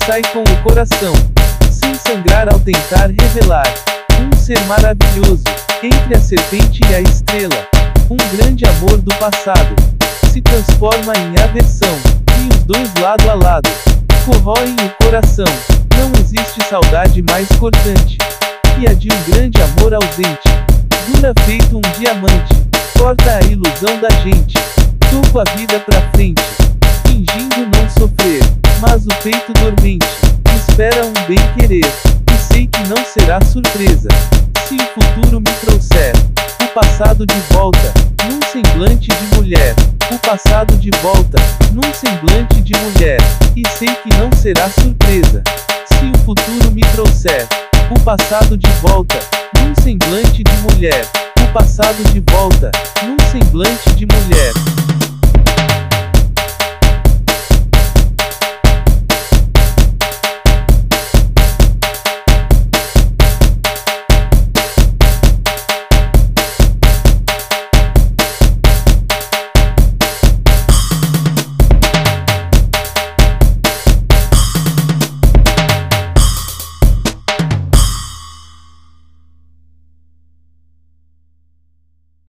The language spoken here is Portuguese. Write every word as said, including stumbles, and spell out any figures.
sai com o coração, sem sangrar ao tentar revelar um ser maravilhoso, entre a serpente e a estrela. Um grande amor do passado se transforma em aversão, e os dois lado a lado corroem o coração. Não existe saudade mais cortante que a de um grande amor ausente. Dura feito um diamante, corta a ilusão da gente. Toco a vida pra frente, fingindo não sofrer, mas o peito dormente espera um bem-querer, e sei que não será surpresa se o futuro me trouxer o passado de volta, num semblante de mulher. O passado de volta, num semblante de mulher, e sei que não será surpresa se o futuro me trouxer o passado de volta, num semblante de mulher. O passado de volta, num semblante de mulher.